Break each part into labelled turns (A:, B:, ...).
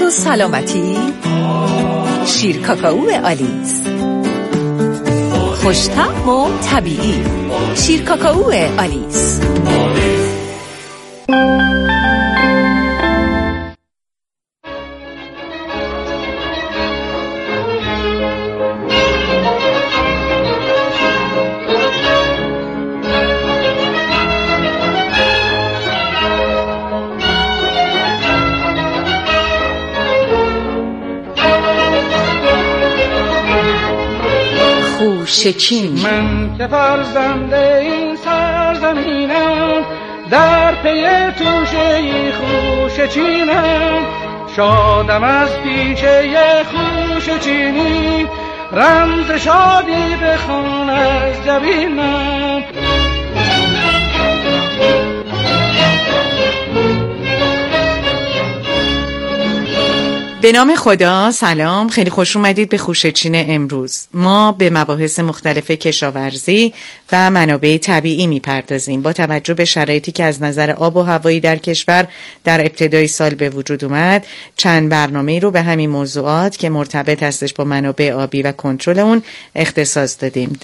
A: و سلامتی شیر کاکائو آلیس، خوش‌طعم و طبیعی شیر کاکائو آلیس. خوشچین.
B: من که فرزنده این سرزمینم، در پی توشه خوشچینم، شادم از پیشه خوشچینی، رمز شادی بخوان از جبینم.
C: به نام خدا، سلام، خیلی خوش اومدید به خوشچین امروز. ما به مباحث مختلف کشاورزی و منابع طبیعی میپردازیم با توجه به شرایطی که از نظر آب و هوایی در کشور در ابتدای سال به وجود اومد. چند برنامه رو به همین موضوعات که مرتبط هستش با منابع آبی و کنترل اون اختصاص دادیم.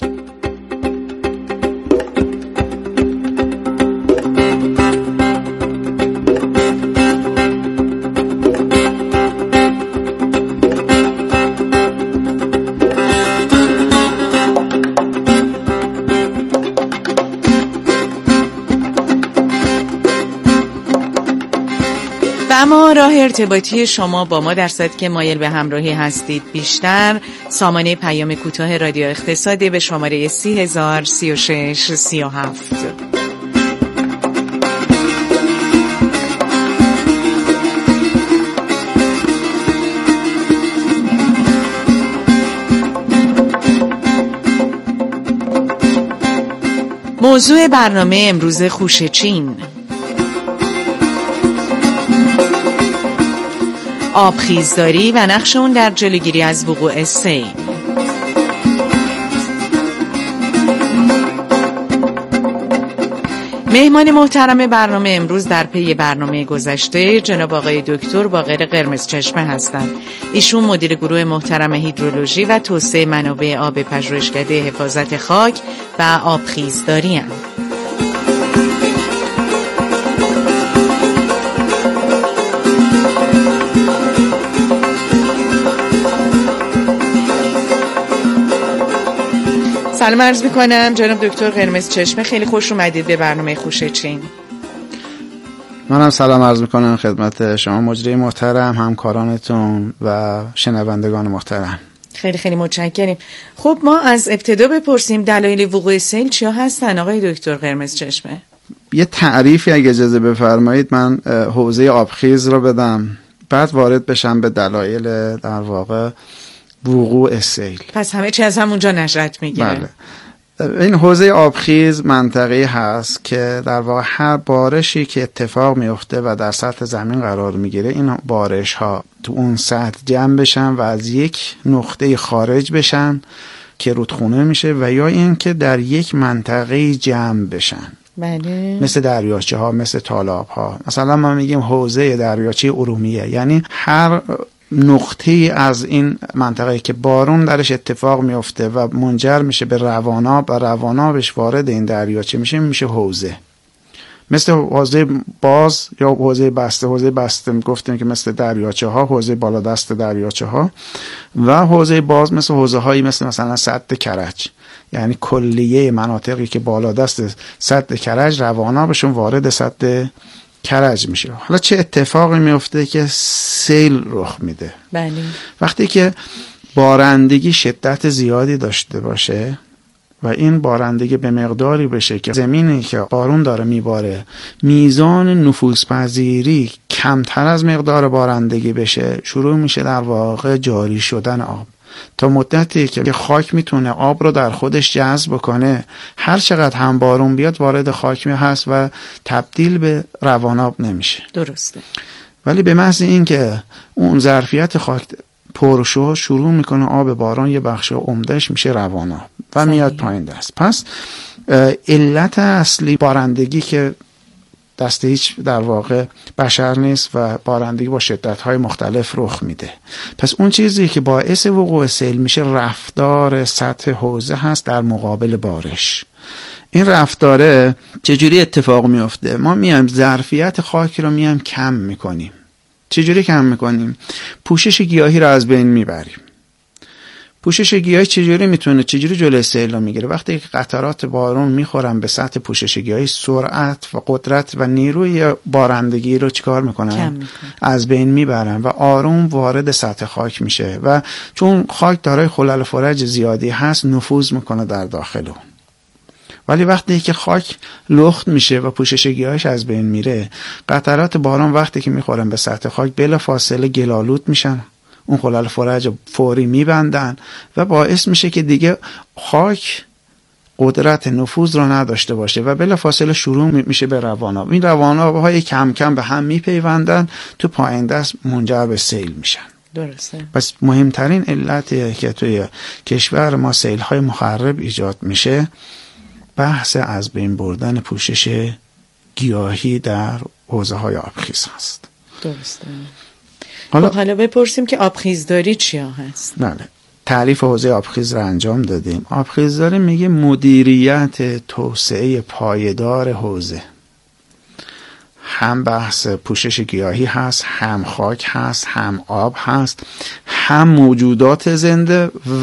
C: اما راه ارتباطی شما با ما در صورتی که مایل به همراهی هستید بیشتر، سامانه پیام کوتاه رادیو اقتصادی به شماره 30003637. موضوع برنامه امروز خوشچین: آبخیزداری و نقش اون در جلوگیری از وقوع سیل. مهمان محترم برنامه امروز در پی برنامه گذشته جناب آقای دکتر باقر قرمزچشمه هستند. ایشون مدیر گروه محترم هیدرولوژی و توسعه منابع آب پژوهشکده حفاظت خاک و آبخیزداری هستند. سلام عرض میکنم جناب دکتر قرمزچشمه، خیلی خوش اومدید به برنامه خوشچین.
D: منم سلام عرض میکنم خدمت شما مجری محترم، همکارانتون و شنوندگان محترم.
C: خیلی خیلی متشکریم. خب ما از ابتدا بپرسیم دلایل وقوع سیل چیا هستن آقای دکتر قرمزچشمه؟
D: یه تعریفی اگه اجازه بفرمایید من حوزه آبخیز رو بدم، بعد وارد بشم به دلایل در واقع وقوع سیل.
C: پس همه چی از همونجا نشأت میگیره.
D: بله. این حوزه آبخیز منطقه‌ای هست که در واقع هر بارشی که اتفاق میفته و در سطح زمین قرار میگیره، این بارش ها تو اون سطح جمع بشن و از یک نقطه خارج بشن که رودخونه میشه، و یا این که در یک منطقه جمع بشن.
C: بله.
D: مثل دریاچه ها، مثل تالاب ها. مثلا ما میگیم حوزه دریاچه ارومیه، یعنی هر نقطه از این منطقه که بارون درش اتفاق میفته و منجر میشه به رواناب و روانابش وارد این دریاچه میشه حوزه. مثل حوزه باز یا حوزه بسته. حوزه بسته گفتیم که مثل دریاچه ها، حوزه بالادست دریاچه ها، و حوزه باز مثل حوزه هایی مثلا سد کرج، یعنی کلیه مناطقی که بالادست سد کرج روانابشون وارد سد کرج میشه. حالا چه اتفاقی میفته که سیل رخ میده؟
C: بله.
D: وقتی که بارندگی شدت زیادی داشته باشه و این بارندگی به مقداری بشه که زمینی که بارون داره میباره میزان نفوذپذیری کمتر از مقدار بارندگی بشه، شروع میشه در واقع جاری شدن آب. تا مدتی که خاک میتونه آب رو در خودش جذب کنه، هر چقدر هم بارون بیاد وارد خاک می هست و تبدیل به رواناب نمیشه.
C: درسته.
D: ولی به محض این که اون ظرفیت خاک پر شو، شروع میکنه آب باران یه بخش عمدهش میشه رواناب و میاد پایین دست. پس علت اصلی بارندگی که دست هیچ در واقع بشر نیست و بارندگی با شدت‌های مختلف رخ میده. پس اون چیزی که باعث وقوع سیل میشه رفتار سطح حوزه هست در مقابل بارش. این رفتاره چجوری اتفاق میفته؟ ما میایم ظرفیت خاک رو میایم کم میکنیم. چجوری کم میکنیم؟ پوشش گیاهی رو از بین میبریم. پوشش گیاهی چجوری جلوی سیل رو میگیره؟ وقتی که قطرات بارون میخورن به سطح پوشش گیاهی، سرعت و قدرت و نیروی بارندگی رو چیکار میکنن؟ از بین میبرن و آروم وارد سطح خاک میشه و چون خاک دارای خلل فرج زیادی هست نفوذ میکنه در داخل اون. ولی وقتی که خاک لخت میشه و پوشش گیاهش از بین میره، قطرات باران وقتی که میخورن به سطح خاک بلا فاصله گلالود میشن، اون خلل فرج فوری میبندن و باعث میشه که دیگه خاک قدرت نفوذ رو نداشته باشه و بلا فاصله شروع میشه به رواناب. این رواناب‌های کم کم به هم میپیوندن، تو پایین دست منجر به سیل میشن.
C: درسته.
D: پس مهمترین علتی که توی کشور ما سیل‌های مخرب ایجاد میشه بحث از بین بردن پوشش گیاهی در حوزه‌های آبخیز هست.
C: درسته. حالا بپرسیم که آبخیزداری چیا هست؟
D: بله. تعریف حوزه آبخیز را انجام دادیم. آبخیزداری میگه مدیریت توسعه پایدار حوزه. هم بحث پوشش گیاهی هست، هم خاک هست، هم آب هست، هم موجودات زنده و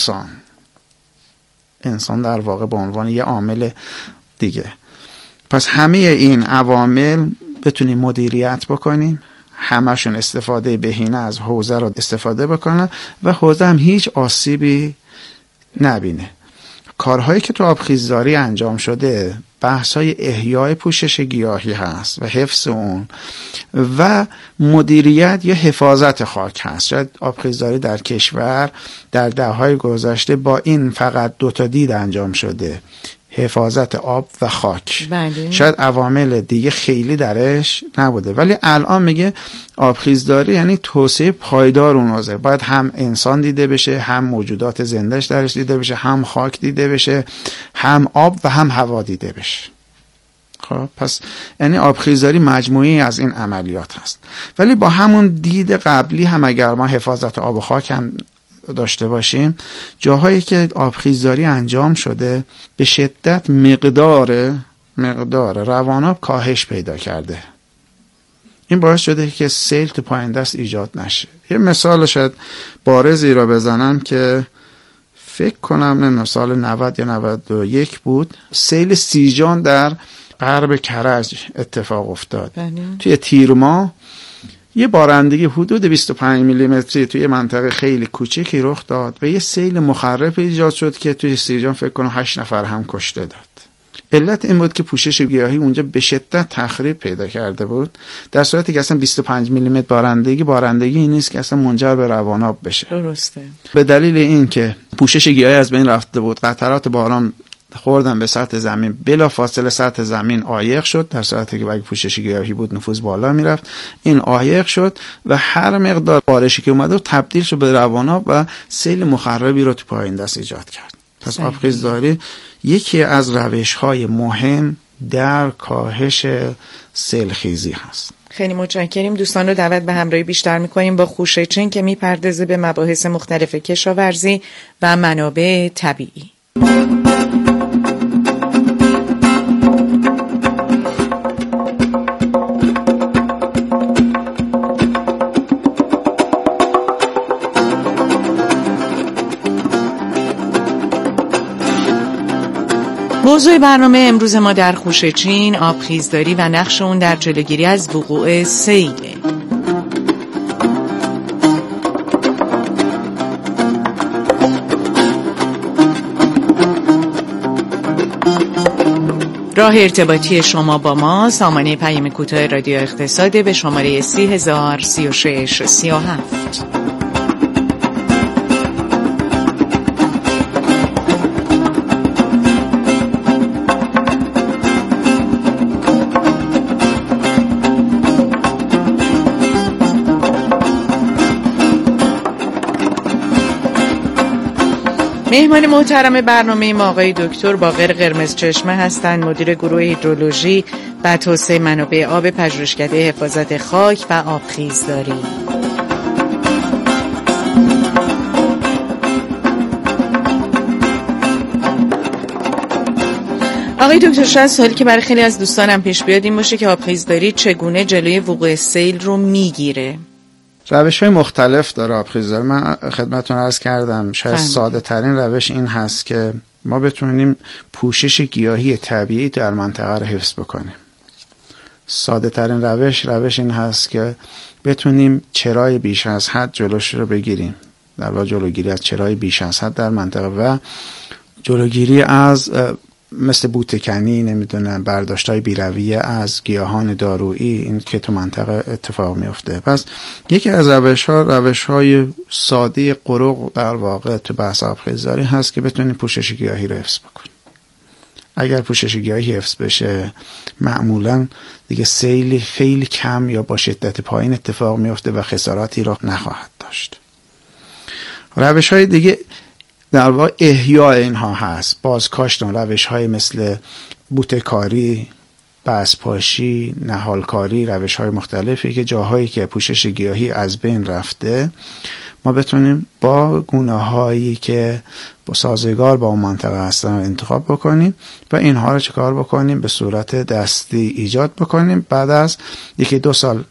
D: انسان در واقع به عنوان یه عامل دیگه. پس همه این عوامل بتونیم مدیریت بکنیم، همشون استفاده بهینه از حوزه رو استفاده بکنن و حوزه هم هیچ آسیبی نبینه. کارهایی که تو آبخیزداری انجام شده بحث‌های احیای پوشش گیاهی هست و حفظ اون و مدیریت یا حفاظت خاک هست. شاید آبخیزداری در کشور در دهه‌های گذشته با این فقط 2 تا دید انجام شده، حفاظت آب و خاک.
C: بله.
D: شاید عوامل دیگه خیلی درش نبوده، ولی الان میگه آبخیزداری یعنی توسعه پایدار اون حوزه. باید هم انسان دیده بشه، هم موجودات زندهش درش دیده بشه، هم خاک دیده بشه، هم آب و هم هوا دیده بشه. خب پس یعنی آبخیزداری مجموعی از این عملیات هست. ولی با همون دید قبلی هم اگر ما حفاظت آب و خاک هم داشته باشیم، جاهایی که آبخیزداری انجام شده به شدت مقدار رواناب کاهش پیدا کرده. این باعث شده که سیل تو پایین دست ایجاد نشه. یه مثال شاید بارزی را بزنم که فکر کنم سال 90 یا 91 بود، سیل سیجان در غرب کرج اتفاق افتاد. توی تیر ماه یه بارندگی حدود 25 میلیمتری توی منطقه خیلی کوچیکی رخ داد و یه سیل مخرب ایجاد شد که توی سیجان فکر کنم 8 نفر هم کشته داد. علت این بود که پوشش گیاهی اونجا به شدت تخریب پیدا کرده بود، در صورتی که اصلا 25 میلیمتر بارندگی نیست که اصلا منجر به رواناب بشه.
C: درسته.
D: به دلیل این که پوشش گیاهی از بین رفته بود، قطرات باران خوردن به سطح زمین، بلا فاصله سطح زمین عایق شد، در صورتی که اگه پوشش گیاهی بود نفوذ بالا میرفت، این عایق شد و هر مقدار بارشی که اومده تبدیل شد به رواناب و سیل مخربی رو تو پایین دست ایجاد کرد. پس آبخیزداری یکی از روش‌های مهم در کاهش سیلخیزی هست.
C: خیلی متشکریم. دوستان رو دعوت به همراهی بیشتر می‌کنیم با خوشچین که می‌پردازه به مباحث مختلف کشاورزی و منابع طبیعی. موضوع برنامه امروز ما در خوشچین آبخیزداری و نقش اون در جلوگیری از وقوع سیل. راه ارتباطی شما با ما سامانه پیام کوتاه رادیو اقتصاد به شماره 303637. مهمان محترم برنامه ما آقای دکتر باقر قرمزچشمه هستند، مدیر گروه هیدرولوژی و توسعه منابع آب پژوهشکده حفاظت خاک و آبخیزداری. آقای دکتر، شاید سوالی که برای خیلی از دوستانم پیش بیاد این باشه که آبخیزداری چگونه جلوی وقوع سیل رو میگیره؟
D: روش‌های مختلف داره آبخیزداری. من خدمتتون عرض کردم شاید ساده ترین روش این هست که ما بتونیم پوشش گیاهی طبیعی در منطقه رو حفظ بکنیم. ساده ترین روش این هست که بتونیم چرای بیش از حد جلوش رو بگیریم، در واقع جلوگیری از چرای بیش از حد در منطقه و جلوگیری از مثل بوتکنی، نمیدونم برداشتای بیرویه از گیاهان دارویی، این که تو منطقه اتفاق میفته. پس یکی از روش‌های ساده قرق در واقع تو بحث آبخیزداری هست که بتونیم پوشش گیاهی رو حفظ بکنیم. اگر پوشش گیاهی حفظ بشه معمولا دیگه سیل خیلی کم یا با شدت پایین اتفاق میفته و خساراتی رو نخواهد داشت. روش‌های دیگه در واقع احیاء اینها هست، بازکاشت روش‌های مثل بوته‌کاری، بسپاشی، نهالکاری، روش‌های مختلفی که جاهایی که پوشش گیاهی از بین رفته ما بتونیم با گونه‌هایی که با سازگار با اون منطقه هستن انتخاب بکنیم و اینها رو چکار بکنیم؟ به صورت دستی ایجاد بکنیم. بعد از 1-2 سال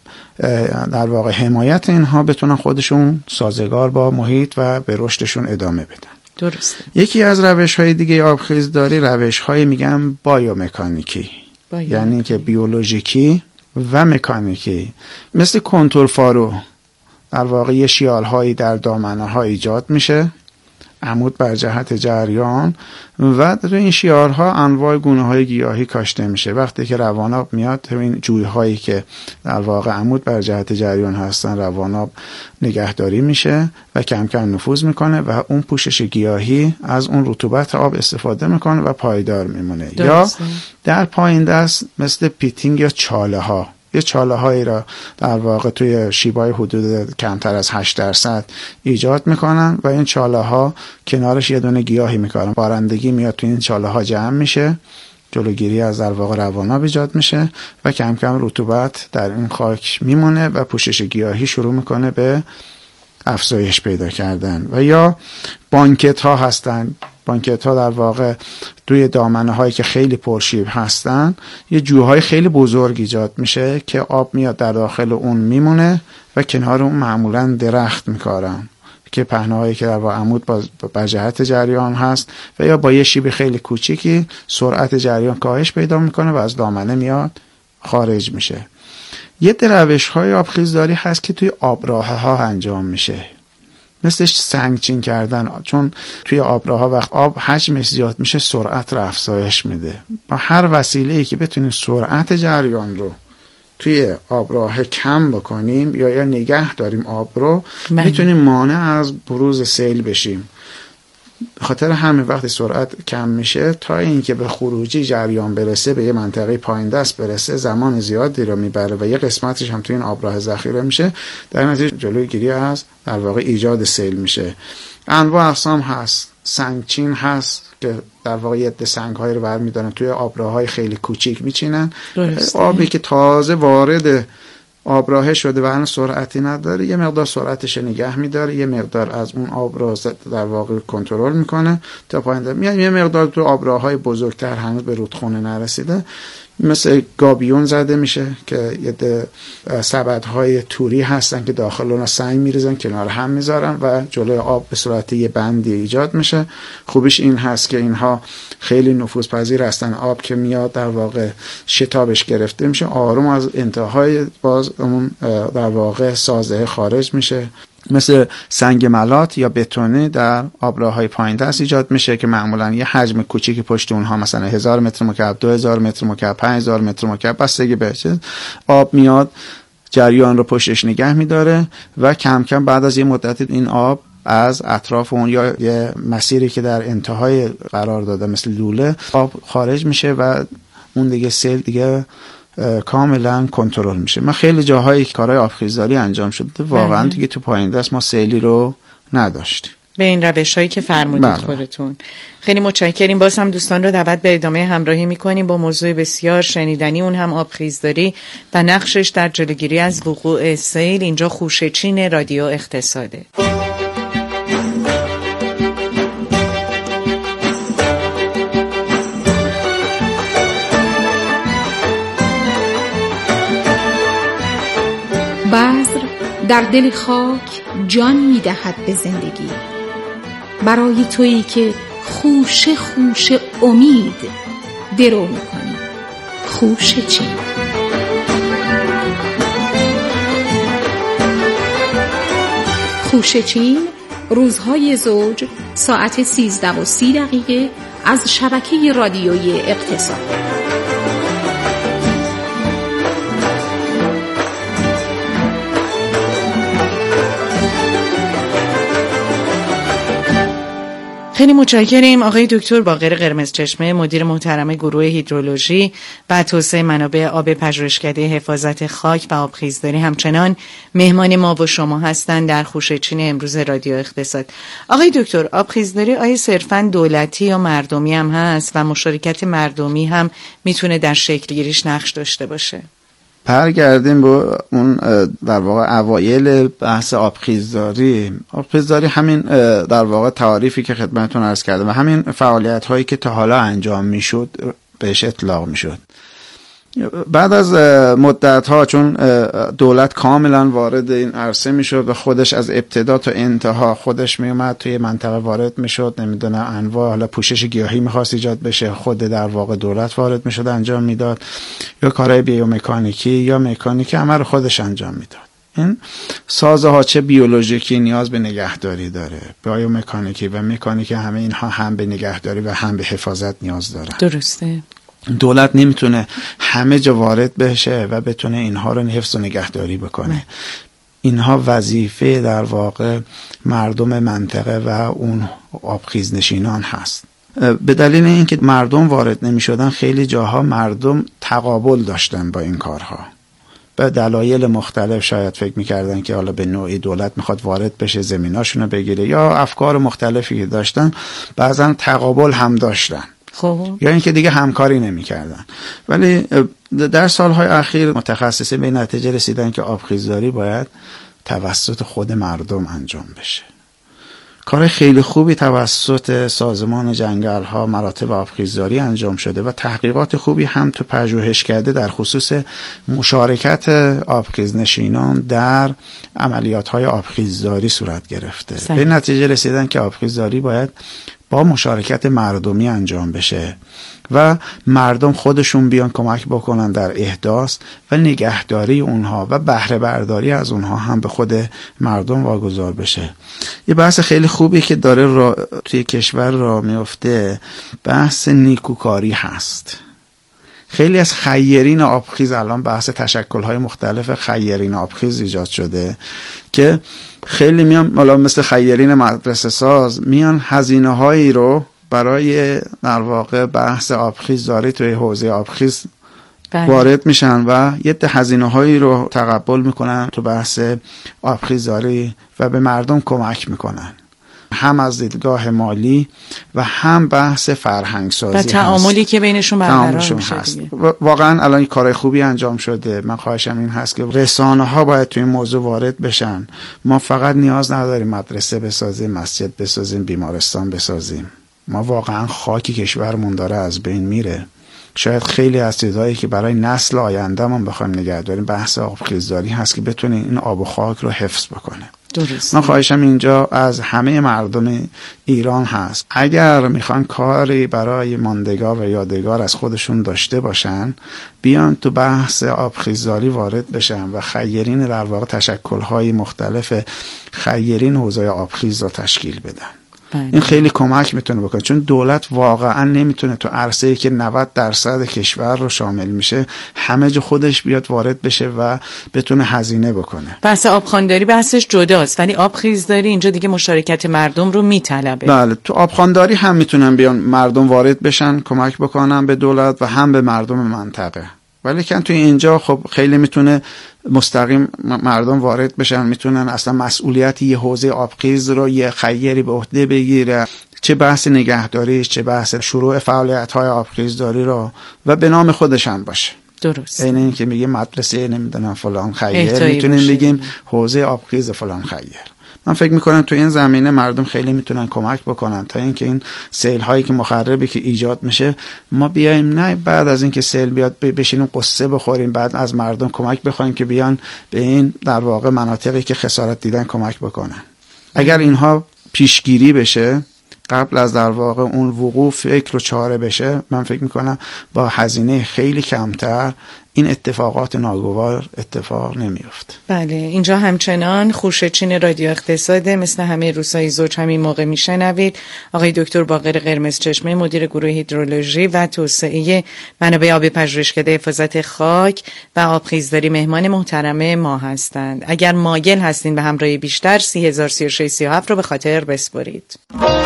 D: در واقع حمایت اینها بتونن خودشون سازگار با محیط و به رشدشون ادامه بدن.
C: درسته.
D: یکی از روش‌های دیگه آبخیزداری روش‌های میگم بایومکانیکی، یعنی که بیولوژیکی و مکانیکی، مثل کنتور فارو. در واقع یه شیال‌هایی در دامنه‌ها ایجاد میشه، عمود بر جهت جریان، و در این شیارها انواع گونه‌های گیاهی کاشته میشه. وقتی که رواناب میاد تو این جوی‌هایی که در واقع عمود بر جهت جریان هستن، رواناب نگهداری میشه و کم کم نفوذ میکنه و اون پوشش گیاهی از اون رطوبت آب استفاده میکنه و پایدار میمونه. یا در پایین دست مثل پیتینگ یا چاله ها، یه چاله هایی را در واقع توی شیبای حدود کمتر از 8% ایجاد میکنن و این چاله ها کنارش یه دونه گیاهی میکنن. بارندگی میاد توی این چاله ها جمع میشه، جلوگیری از در واقع رواناب ایجاد میشه و کم کم رطوبت در این خاک میمونه و پوشش گیاهی شروع میکنه به افزایش پیدا کردن. و یا بانکت ها هستن. بانکت ها در واقع توی دامنه هایی که خیلی پرشیب هستن یه جوهای خیلی بزرگ ایجاد میشه که آب میاد در داخل اون میمونه و کنار اون معمولا درخت میکارن که پهنه‌هایی که در واقع عمود با جهت جریان هست و یا با یه شیب خیلی کوچیکی سرعت جریان کاهش پیدا میکنه و از دامنه میاد خارج میشه. یه روش‌های آبخیزداری هست که توی آبراه‌ها انجام میشه، مثل سنگچین کردن. چون توی آبراه‌ها وقت آب حجمش زیاد میشه سرعت رو افزایش میده. با هر وسیله‌ای که بتونیم سرعت جریان رو توی آبراه کم بکنیم یا نگه داریم آب رو، میتونیم مانع از بروز سیل بشیم. خاطر همین وقتی سرعت کم میشه تا اینکه به خروجی جریان برسه، به یه منطقه پایین دست برسه، زمان زیادی رو میبره و یه قسمتش هم توی این آبراه ذخیره میشه. در نتیجه جلوگیری از در واقع ایجاد سیل میشه. انواع اقسام هست. سنگچین هست که در واقع یه سنگ‌هایی رو برمی‌دارن توی آبراه‌های خیلی کوچیک میچینن. آبی که تازه وارد آبراه شده و هنوز سرعتی نداره، یه مقدار سرعتش نگه میداره، یه مقدار از اون آب رو در واقع کنترل میکنه تا پایین میاد. یه مقدار تو آبراه‌های بزرگتر هنوز به رودخونه نرسیده مثل گابیون زده میشه که یه سبدهای توری هستن که داخل اونها سنگ میریزن کنار هم میذارن و جلوی آب به صورت یه بندی ایجاد میشه. خوبیش این هست که اینها خیلی نفوذپذیر هستن. آب که میاد در واقع شتابش گرفته میشه، آروم از انتهای باز اون در واقع سازه خارج میشه. مثل سنگ ملات یا بتونی در آبراه‌های پایین دست ایجاد میشه که معمولا یه حجم کوچیکی پشت اونها مثلا 1000 متر مکعب، 2000 متر مکعب، 5000 متر مکعب بستگی به آب میاد جریان رو پشتش نگه میداره و کم کم بعد از یه مدت این آب از اطراف اون یا یه مسیری که در انتهای قرار داده مثل لوله آب خارج میشه و اون دیگه سیل دیگه کاملا کنترل میشه. ما خیلی جاهایی کارهای آبخیزداری انجام شده واقعا دیگه تو پایین دست ما سیلی رو نداشتیم.
C: به این روش‌هایی که فرمودید خودتون. خیلی متشکریم. باز هم دوستان رو دعوت به ادامه همراهی می‌کنیم با موضوع بسیار شنیدنی، اون هم آبخیزداری و نقشش در جلوگیری از وقوع سیل. اینجا خوشه‌چین رادیو اقتصاده.
E: بذر در دل خاک جان می‌دهد به زندگی، برای تویی که خوشه خوشه امید درو می‌کنی. خوشه‌چین. خوشه‌چین روزهای زوج ساعت 13:30 از شبکه رادیویی اقتصاد.
C: خیلی متشکریم آقای دکتر باقر قرمزچشمه، مدیر محترم گروه هیدرولوژی و توسعه منابع آب پژوهشکده حفاظت خاک و آبخیزداری، همچنان مهمان ما و شما هستند در خوشه‌چین امروز رادیو اقتصاد. آقای دکتر، آبخیزداری آیا صرفاً دولتی یا مردمی هم هست و مشارکت مردمی هم میتونه در شکل گیریش نقش داشته باشه؟
D: برگردیم به اون در واقع اوایل بحث آبخیزداری همین در واقع تعریفی که خدمتتون عرض کردم و همین فعالیت هایی که تا حالا انجام میشد بهش اطلاق میشد. بعد از مدت ها چون دولت کاملا وارد این عرصه میشد و خودش از ابتدا تا انتها خودش میومد توی منطقه وارد میشد، نمیدونه انواع حالا پوشش گیاهی میخواست ایجاد بشه، خود در واقع دولت وارد میشد انجام میداد، یا کارهای بیومکانیکی یا مکانیکی همه رو خودش انجام میداد. این سازه ها چه بیولوژیکی نیاز به نگهداری داره، بیومکانیکی و مکانیکی همه اینها هم به نگهداری و هم به حفاظت نیاز دارن.
C: درسته.
D: دولت نمیتونه همه جا وارد بشه و بتونه اینها رو حفظ و نگهداری بکنه. اینها وظیفه در واقع مردم منطقه و اون آبخیز نشینان هست. به دلیل اینکه مردم وارد نمیشدن خیلی جاها مردم تقابل داشتن با این کارها. به دلایل مختلف شاید فکر میکردن که حالا به نوعی دولت میخواد وارد بشه زمیناشونو بگیره، یا افکار مختلفی که داشتن، بعضا تقابل هم داشتن یا اینکه دیگه همکاری نمی‌کردن. ولی در سالهای اخیر متخصصین به نتیجه رسیدن که آبخیزداری باید توسط خود مردم انجام بشه. کار خیلی خوبی توسط سازمان جنگل‌ها مراتب آبخیزداری انجام شده و تحقیقات خوبی هم تو پژوهشکده در خصوص مشارکت آبخیزنشینان در عملیات‌های آبخیزداری صورت گرفته. به نتیجه رسیدن که آبخیزداری باید با مشارکت مردمی انجام بشه و مردم خودشون بیان کمک بکنن در احداث و نگهداری اونها و بهره برداری از اونها هم به خود مردم واگذار بشه. یه بحث خیلی خوبی که داره توی کشور راه میفته بحث نیکوکاری هست. خیلی از خیرین آبخیز الان بحث تشکل‌های مختلف خیرین آبخیز ایجاد شده که خیلی میان حالا مثل خیرین مدرسه ساز میان هزینه‌هایی رو برای در واقع بحث آبخیزداری توی حوزه آبخیز وارد میشن و یه هزینه‌هایی رو تقبل میکنن تو بحث آبخیزداری و به مردم کمک میکنن، هم از دیدگاه مالی و هم بحث فرهنگ سازی و
C: تعاملی که بینشون برقرار میشه.
D: واقعا الان کارهای خوبی انجام شده. من خواهشم این هست که رسانه‌ها باید توی این موضوع وارد بشن. ما فقط نیاز نداریم مدرسه بسازیم، مسجد بسازیم، بیمارستان بسازیم. ما واقعا خاک کشورمون داره از بین میره. شاید خیلی از چیزایی که برای نسل آینده ما بخوایم نگه داریم بحث آبخیزداری هست که بتونه این آب و خاک رو حفظ بکنه.
C: درست.
D: من خواهشم اینجا از همه مردم ایران هست، اگر میخوان کاری برای ماندگار و یادگار از خودشون داشته باشن بیان تو بحث آبخیزداری وارد بشن و خیرین در واقع تشکل‌های مختلف خیرین حوزه آبخیز رو تشکیل بدن. این خیلی کمک میتونه بکنه، چون دولت واقعا نمیتونه تو عرصه‌ای که 90% کشور رو شامل میشه همه جا خودش بیاد وارد بشه و بتونه هزینه بکنه.
C: بحث آبخوانداری بحثش جداست، ولی آبخیزداری اینجا دیگه مشارکت مردم رو میطلبه.
D: بله، تو آبخوانداری هم میتونن بیان مردم وارد بشن، کمک بکنن به دولت و هم به مردم منطقه. ولی که توی اینجا خب خیلی میتونه مستقیم مردم وارد بشن، میتونن اصلا مسئولیت یه حوزه آبخیز رو یه خیری به عهده بگیره، چه بحث نگهداریش، چه بحث شروع فعالیت‌های آبخیزداری رو و به نام خودش هم باشه.
C: درست.
D: این که میگه مدرسه نمیدونم فلان خیر، میتونیم بگیم حوزه آبخیز فلان خیر. من فکر میکنم تو این زمینه مردم خیلی میتونن کمک بکنن تا اینکه این سیل هایی که مخربی که ایجاد میشه ما بیایم نه بعد از اینکه سیل بیاد بشینیم قصه بخوریم، بعد از مردم کمک بخوایم که بیان به این در واقع مناطقی که خسارت دیدن کمک بکنن. اگر اینها پیشگیری بشه قبل از در واقع اون وقوع فکر و چاره بشه، من فکر میکنم با هزینه خیلی کمتر این اتفاقات ناگوار اتفاق نمیفته.
C: بله، اینجا همچنان خوشچین رادیو اقتصاد مثل همه روزهای زوج همین موقع میشنوید. آقای دکتر باقر قرمزچشمه مدیر گروه هیدرولوژی و توسعه منابع آبی پژوهشکده حفاظت خاک و آبخیزداری مهمان محترم ما هستند. اگر مایل هستین به همراهی بیشتر 303637 رو به خاطر بسپرید.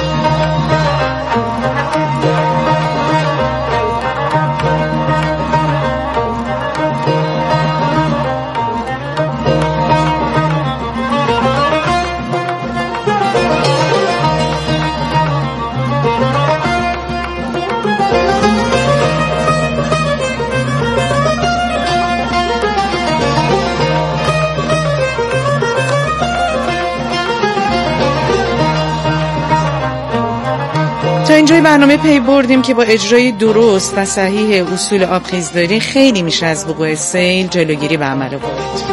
C: تا اینجای برنامه پی بردیم که با اجرای درست و صحیح اصول آبخیزداری خیلی میشه از وقوع سیل جلوگیری و عمل برد.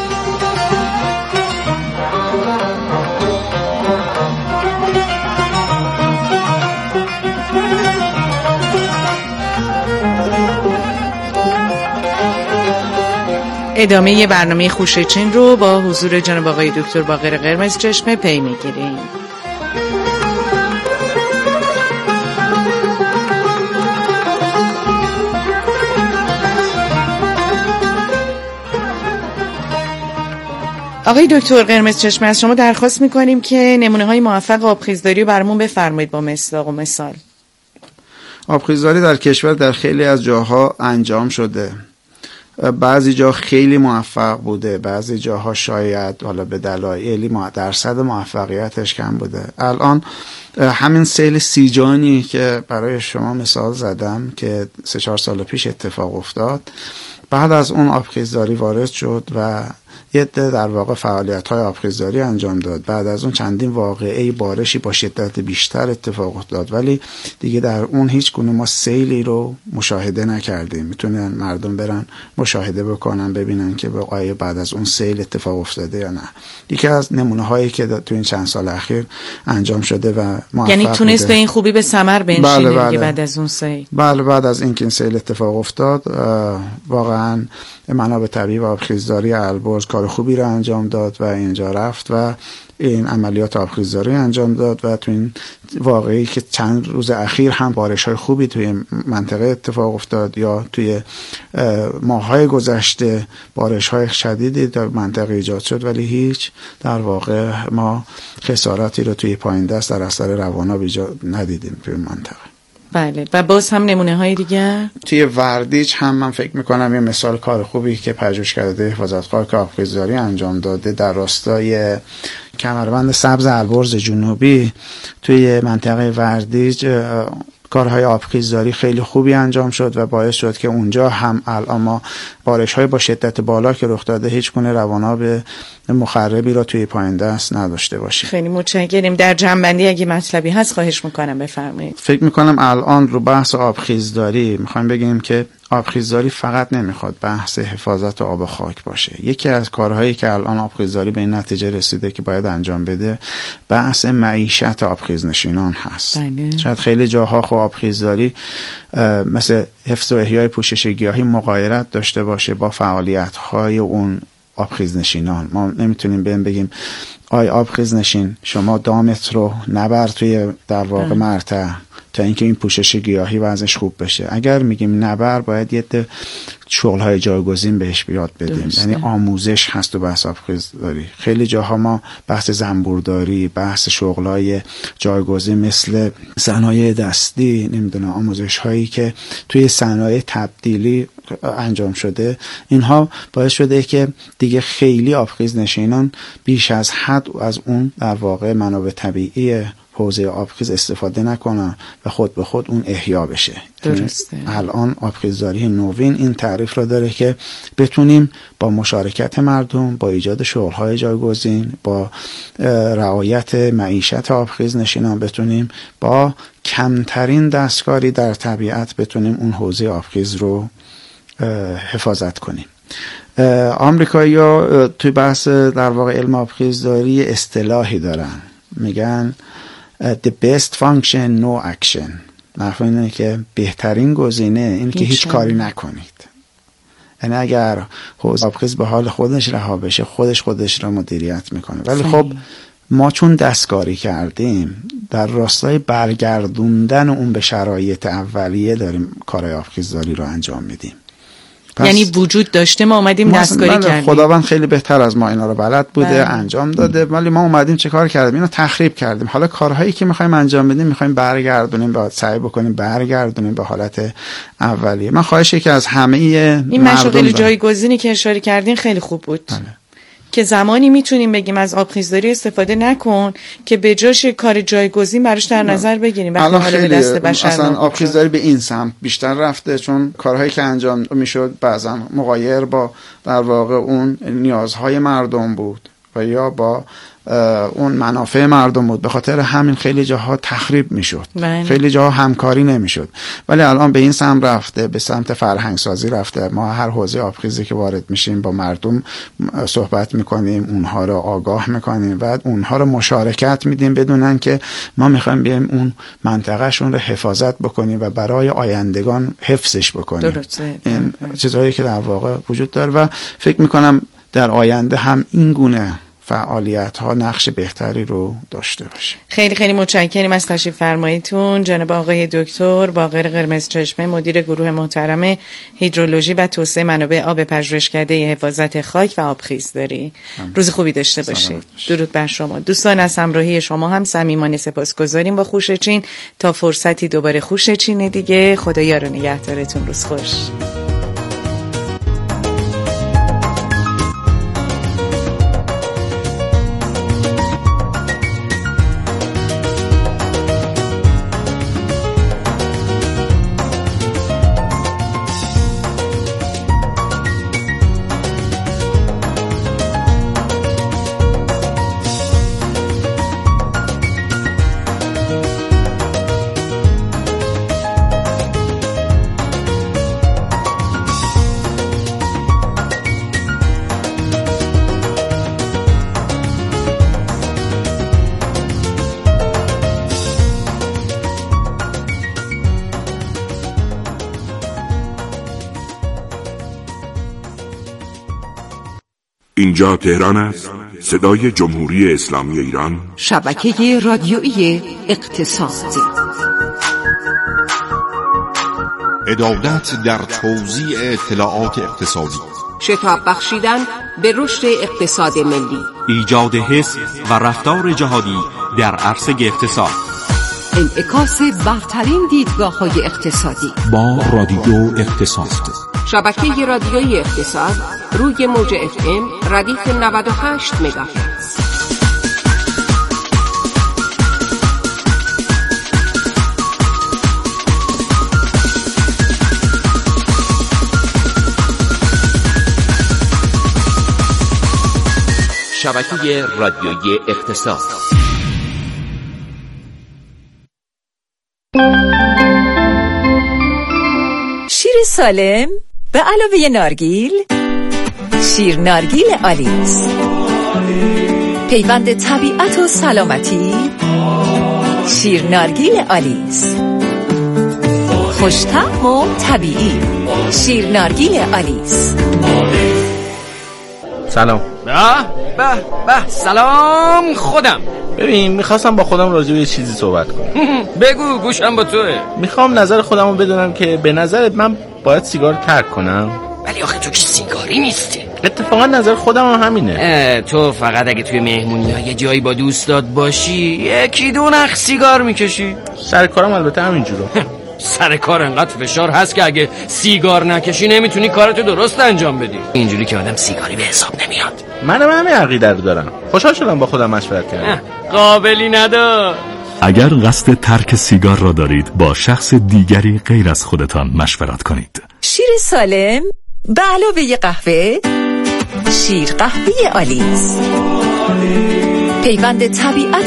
C: ادامه برنامه خوشچین رو با حضور جناب آقای دکتر باقر قرمزچشمه پی میگیریم. آقای دکتر قرمزچشمه از شما درخواست میکنیم که نمونه‌های موفق آبخیزداری رو برامون بفرمایید با مصداق و مثال.
D: آبخیزداری در کشور در خیلی از جاها انجام شده. بعضی جا خیلی موفق بوده، بعضی جاها شاید حالا به دلایلی درصد موفقیتش کم بوده. الان همین سیل سیجانی که برای شما مثال زدم که 3-4 سال پیش اتفاق افتاد، بعد از اون آبخیزداری وارد شد و یه در واقع فعالیت‌های آبخیزداری انجام داد. بعد از اون چندین واقعه بارشی با شدت بیشتر اتفاق افتاد، ولی دیگه در اون هیچ گونه ما سیلی رو مشاهده نکردیم. میتونن مردم برن مشاهده بکنن ببینن که آیا بعد از اون سیل اتفاق افتاده یا نه. یکی از نمونه‌هایی که تو این چند سال اخیر انجام شده و موفق
C: یعنی تونست به این خوبی به ثمر بنشینه.
D: بله.
C: بعد از اون سیل.
D: بله، بعد از اینکه این سیل اتفاق افتاد واقعا منابع طبیعی و آبخیزداری البرز کار خوبی رو انجام داد و اینجا رفت و این عملیات آبخیزداری انجام داد و تو این واقعی که چند روز اخیر هم بارش‌های خوبی توی منطقه اتفاق افتاد یا توی ماه‌های گذشته بارش‌های شدیدی در منطقه ایجاد شد، ولی هیچ در واقع ما خسارتی رو توی پایین دست در اثر روان‌آب ایجاد ندیدیم توی منطقه.
C: بله، و باز هم نمونه های دیگر
D: توی وردیج هم من فکر میکنم یه مثال کار خوبی که پژوهشکده حفاظت خاک آبخیزداری انجام داده در راستای کمربند سبز البرز جنوبی توی منطقه وردیج کارهای آبخیزداری خیلی خوبی انجام شد و باعث شد که اونجا هم الان ما بارش‌های با شدت بالا که رخ داده هیچ گونه روان‌آب مخربی را توی پایین دست نداشته باشیم.
C: خیلی متشکریم. در جنبندی اگه مطلبی هست خواهش میکنم بفرمایید.
D: فکر میکنم الان رو بحث آبخیزداری میخوایم بگیم که آبخیزداری فقط نمیخواد بحث حفاظت آب و خاک باشه. یکی از کارهایی که الان آبخیزداری به این نتیجه رسیده که باید انجام بده بحث معیشت آبخیزنشینان هست. شاید خیلی جاها خب آبخیزداری مثل حفظ و احیای پوشش گیاهی مغایرت داشته باشه با فعالیت‌های اون آبخیزنشینان. ما نمیتونیم بگیم آی آبخیزنشین شما دامت رو نبر توی در واقع مرتع تا اینکه این پوشش گیاهی وضعش خوب بشه. اگر میگیم نبر باید یه شغل‌های جایگزین بهش یاد بدیم. یعنی آموزش هست تو بحث آبخیزداری. خیلی جاها ما بحث زنبورداری، بحث شغل‌های جایگزین مثل صنایع دستی، نمیدونم آموزش‌هایی که توی صنایع تبدیلی انجام شده، اینها باعث شده که دیگه خیلی آبخیز نشینان بیش از حد از اون در واقع منابع طبیعی حوزه آبخیز استفاده نکنن و خود به خود اون احیا بشه.
C: درسته.
D: الان آبخیزداری نوین این تعریف را داره که بتونیم با مشارکت مردم، با ایجاد شغل‌های جایگزین، با رعایت معیشت آبخیز نشینان بتونیم با کمترین دستکاری در طبیعت بتونیم اون حوزه آبخیز رو حفاظت کنیم. آمریکایی‌ها توی بحث در واقع علم آبخیزداری اصطلاحی دارن، میگن the best function no action. مفهوم اینه که بهترین گزینه اینه که هیچ کاری نکنید. یعنی اگر حوزه آبخیز به حال خودش رها بشه، خودش را مدیریت میکنه. ولی خب ما چون دستکاری کردیم، در راستای برگردوندن اون به شرایط اولیه داریم کارهای آبخیزداری رو انجام میدیم.
C: یعنی وجود داشته، ما اومدیم دستکاری کردیم.
D: خداوند خیلی بهتر از ما اینا رو بلد بوده، انجام داده، ولی ما اومدیم چه کار کردیم؟ اینو تخریب کردیم. حالا کارهایی که میخوایم انجام بدیم میخوایم برگردونیم، باید سعی بکنیم برگردونیم به حالت اولیه. من خواهشی که از همه
C: این مشاغل جایگزینی که اشاره کردین خیلی خوب بود. که زمانی میتونیم بگیم از آبخیزداری استفاده نکن که به جاش کار جایگزین براش در نظر بگیریم. وقتی حالا به دست بشر
D: اصلا آبخیزداری به این سمت بیشتر رفته، چون کارهایی که انجام میشد بعضا مغایر با در واقع اون نیازهای مردم بود و یا با اون منافع مردم بود. به خاطر همین خیلی جاها تخریب میشد، خیلی جاها همکاری نمیشد. ولی الان به این سمت رفته، به سمت فرهنگ سازی رفته. ما هر حوزه آبخیزی که وارد میشیم با مردم صحبت میکنیم، اونها رو آگاه میکنیم و اونها رو مشارکت میدیم، بدونن که ما میخوایم بیایم اون منطقهشون رو حفاظت بکنیم و برای آیندگان حفظش بکنیم. این چیزهایی که در واقع وجود داره و فکر میکنم در آینده هم این گونه فعالیت ها نقش بهتری رو داشته باشه.
C: خیلی خیلی متشکرم از تشریف فرماییتون جناب آقای دکتر باقر قرمزچشمه، مدیر گروه محترم هیدرولوژی و توسعه منابع آب پژوهشکده حفاظت خاک و آبخیزداری. روز خوبی داشته باشید. درود بر شما. دوستان از همراهی شما هم صمیمانه سپاسگزاریم با خوشچین. تا فرصتی دوباره خوشچین دیگه، خدایا رو نگهدارتون. روز خوش.
F: اینجا تهران است، صدای جمهوری اسلامی ایران،
A: شبکه رادیویی اقتصاد.
G: عدالت در توزیع اطلاعات اقتصادی،
A: شتاب بخشیدن به رشد اقتصاد ملی،
H: ایجاد حس و رفتار جهادی در عرصه اقتصاد،
A: انعکاس برترین دیدگاه‌های اقتصادی
H: با رادیو اقتصاد.
A: شبکه رادیویی اقتصاد روی موج FM ردیف 98 مگاهرتز.
I: شبکه رادیویی اقتصاد.
J: شیر سالم به علاوه نارگیل، شیر نارگیل آلیس، پیوند طبیعت و سلامتی. شیر نارگیل آلیس، خوش‌طعم و طبیعی. شیر نارگیل آلیس.
K: سلام.
B: به سلام. خودم.
K: ببین میخواستم با خودم راجع به یه چیزی صحبت کنم.
B: بگو، گوشم با توه.
K: میخوام نظر خودمو بدونم که به نظرت من باید سیگار ترک کنم؟
B: ولی آخه تو که سیگاری نیستی.
K: اتفاقا نظر خودم هم همینه.
B: تو فقط اگه توی مهمونی ها یه جایی با دوستات باشی یکی دو نخ سیگار میکشی.
K: سر کارم البته همینجوره.
B: سر کار انقدر فشار هست که اگه سیگار نکشی نمیتونی کارتو درست انجام بدی. اینجوری که آدم سیگاری به حساب نمیاد.
K: منم همین عقیده رو دارم. خوشحال شدم با خودم مشورت کردم.
B: قابلی ندار.
L: اگر قصد ترک سیگار را دارید با شخص دیگری غیر از خودتان مشورت کنید.
A: شیر سالم به علاوه قهوه، شیر قهوه آلیس، پیوند طبیعت